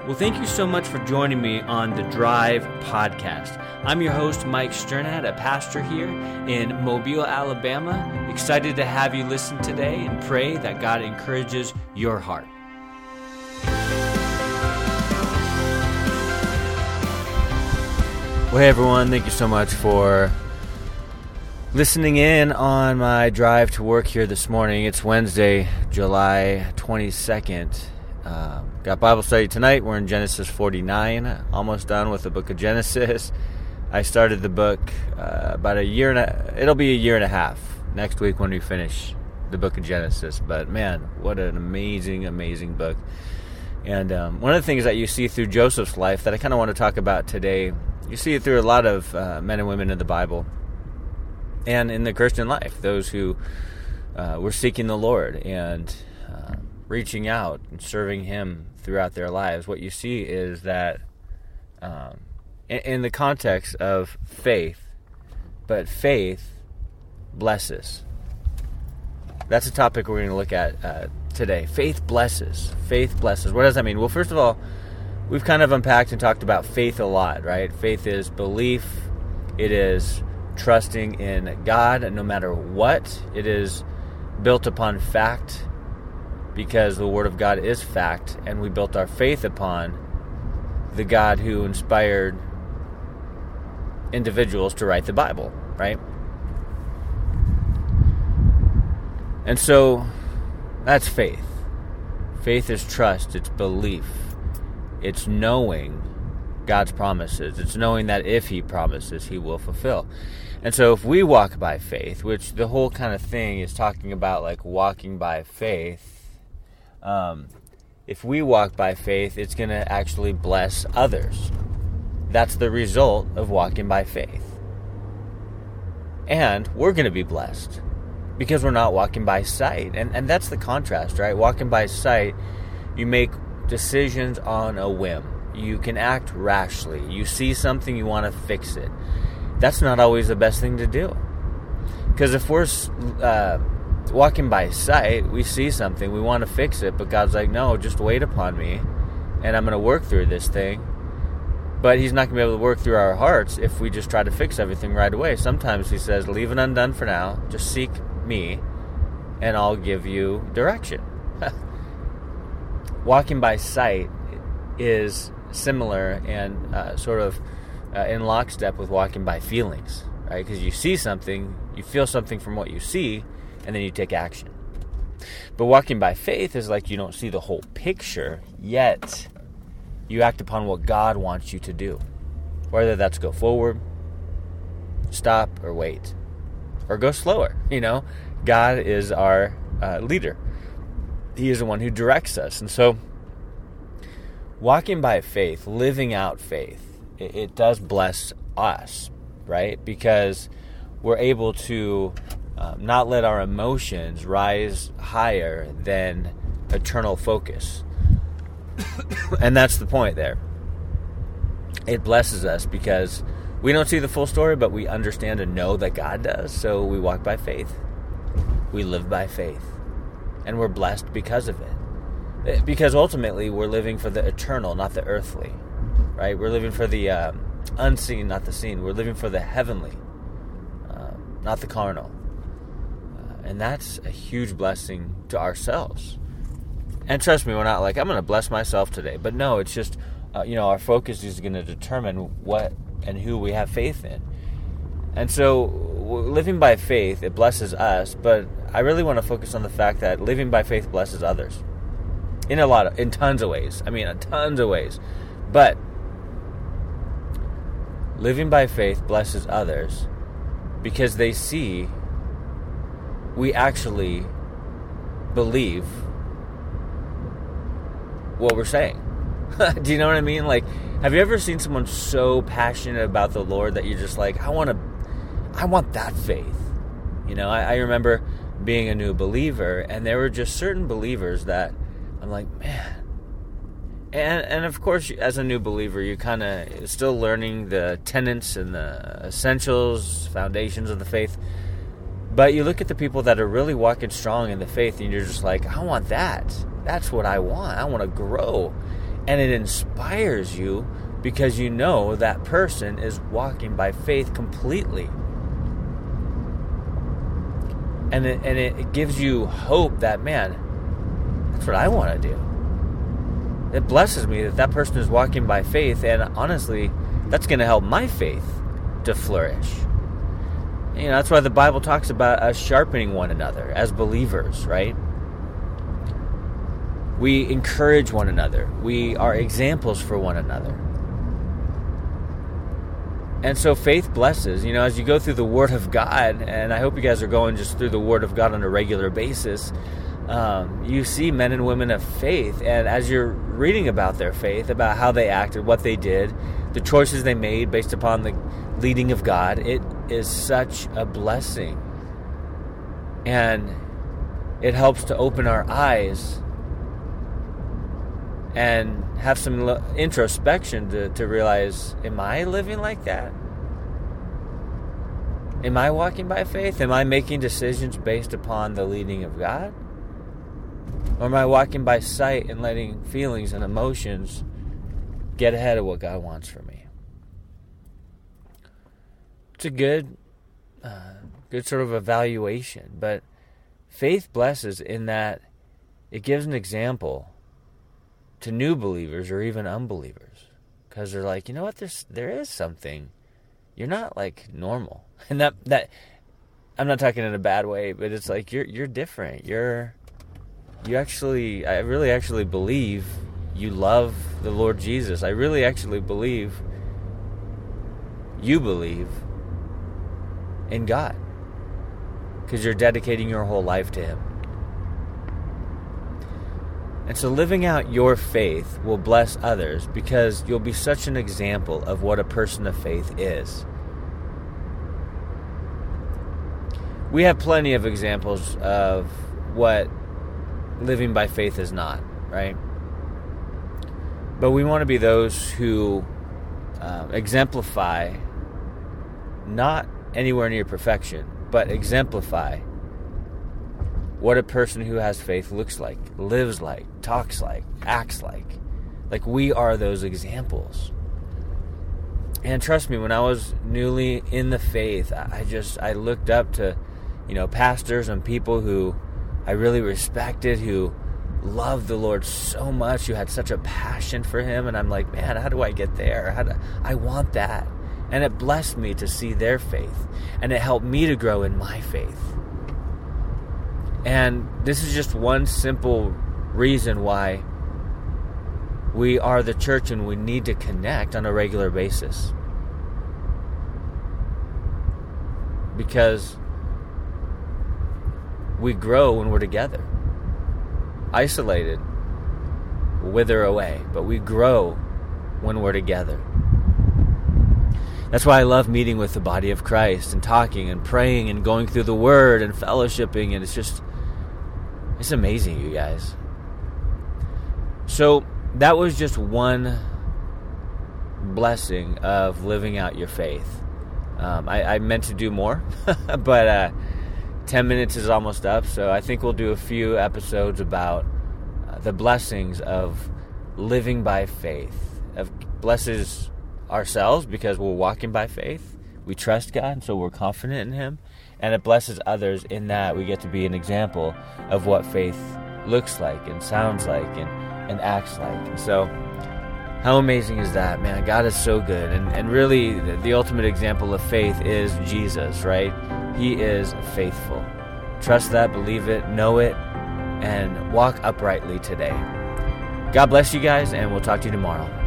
Well, thank you so much for joining me on the Drive podcast. I'm your host, Mike Sternad, a pastor here in Mobile, Alabama. Excited to have you listen today and pray that God encourages your heart. Well, hey everyone, thank you so much for listening in on my drive to work here this morning. It's Wednesday, July 22nd. Got Bible study tonight. We're in Genesis 49, almost done with the book of Genesis. I started the book about it'll be a year and a half next week when we finish the book of Genesis. But man, what an amazing, amazing book. And one of the things that you see through Joseph's life that I kind of want to talk about today, you see it through a lot of men and women in the Bible and in the Christian life, those who were seeking the Lord and reaching out and serving Him throughout their lives. What you see is that in the context of faith, but faith blesses. That's a topic we're going to look at today. Faith blesses. Faith blesses. What does that mean? Well, first of all, we've kind of unpacked and talked about faith a lot, right? Faith is belief. It is trusting in God no matter what. It is built upon fact because the Word of God is fact, and we built our faith upon the God who inspired individuals to write the Bible, right? And so that's faith. Faith is trust. It's belief. It's knowing God's promises. It's knowing that if He promises, He will fulfill. And so if we walk by faith, which the whole kind of thing is talking about like walking by faith, if we walk by faith, it's going to actually bless others. That's the result of walking by faith. And we're going to be blessed because we're not walking by sight. And that's the contrast, right? Walking by sight, you make decisions on a whim. You can act rashly. You see something, you want to fix it. That's not always the best thing to do. Because if we're walking by sight, we see something, we want to fix it, but God's like, no, just wait upon me, and I'm going to work through this thing. But He's not going to be able to work through our hearts if we just try to fix everything right away. Sometimes He says, leave it undone for now, just seek me, and I'll give you direction. Walking by sight is similar and sort of in lockstep with walking by feelings, right? Because you see something, you feel something from what you see, and then you take action. But walking by faith is like you don't see the whole picture, yet you act upon what God wants you to do. Whether that's go forward, stop, or wait, or go slower. God is our leader. He is the one who directs us. And so walking by faith, living out faith, it does bless us, right? Because we're able to not let our emotions rise higher than eternal focus. And that's the point there. It blesses us because we don't see the full story, but we understand and know that God does. So we walk by faith. We live by faith. And we're blessed because of it. Because ultimately we're living for the eternal, not the earthly. Right? We're living for the unseen, not the seen. We're living for the heavenly, not the carnal. And that's a huge blessing to ourselves. And trust me, we're not like, I'm going to bless myself today. But no, it's just, our focus is going to determine what and who we have faith in. And so living by faith, it blesses us. But I really want to focus on the fact that living by faith blesses others. In tons of ways. Tons of ways. But living by faith blesses others because they see we actually believe what we're saying. Do you know what I mean? Like, have you ever seen someone so passionate about the Lord that you're just like, I want that faith? I remember being a new believer, and there were just certain believers that I'm like, man. And of course, as a new believer, you're kind of still learning the tenets and the essentials, foundations of the faith. But you look at the people that are really walking strong in the faith, and you're just like, I want that. That's what I want. I want to grow. And it inspires you because you know that person is walking by faith completely. And it gives you hope that, man, that's what I want to do. It blesses me that person is walking by faith, and honestly, that's going to help my faith to flourish. That's why the Bible talks about us sharpening one another as believers, right? We encourage one another. We are examples for one another. And so faith blesses. As you go through the Word of God, and I hope you guys are going just through the Word of God on a regular basis, you see men and women of faith. And as you're reading about their faith, about how they acted, what they did, the choices they made based upon the leading of God, it is such a blessing. And it helps to open our eyes and have some introspection to realize, am I living like that? Am I walking by faith? Am I making decisions based upon the leading of God? Or am I walking by sight and letting feelings and emotions get ahead of what God wants for me? It's a good sort of evaluation. But faith blesses in that it gives an example to new believers or even unbelievers, because they're like, you know what, there is something. You're not like normal, and that I'm not talking in a bad way, but it's like you're different. I really actually believe you love the Lord Jesus. I really actually believe you believe in God, because you're dedicating your whole life to Him. And so living out your faith will bless others because you'll be such an example of what a person of faith is. We have plenty of examples of what living by faith is not, right? But we want to be those who exemplify, not anywhere near perfection, but exemplify what a person who has faith looks like, lives like, talks like, acts like. Like, we are those examples. And trust me, when I was newly in the faith, I looked up to, pastors and people who I really respected, who loved the Lord so much, who had such a passion for Him. And I'm like, man, how do I get there? I want that. And it blessed me to see their faith. And it helped me to grow in my faith. And this is just one simple reason why we are the church and we need to connect on a regular basis. Because we grow when we're together. Isolated, wither away, but we grow when we're together. That's why I love meeting with the body of Christ and talking and praying and going through the Word and fellowshipping, and it's amazing, you guys. So that was just one blessing of living out your faith. I meant to do more, but 10 minutes is almost up, so I think we'll do a few episodes about the blessings of living by faith. It blesses ourselves because we're walking by faith. We trust God, and so we're confident in Him. And it blesses others in that we get to be an example of what faith looks like and sounds like and acts like. And so how amazing is that, man? God is so good. And really, the ultimate example of faith is Jesus, right? He is faithful. Trust that, believe it, know it, and walk uprightly today. God bless you guys, and we'll talk to you tomorrow.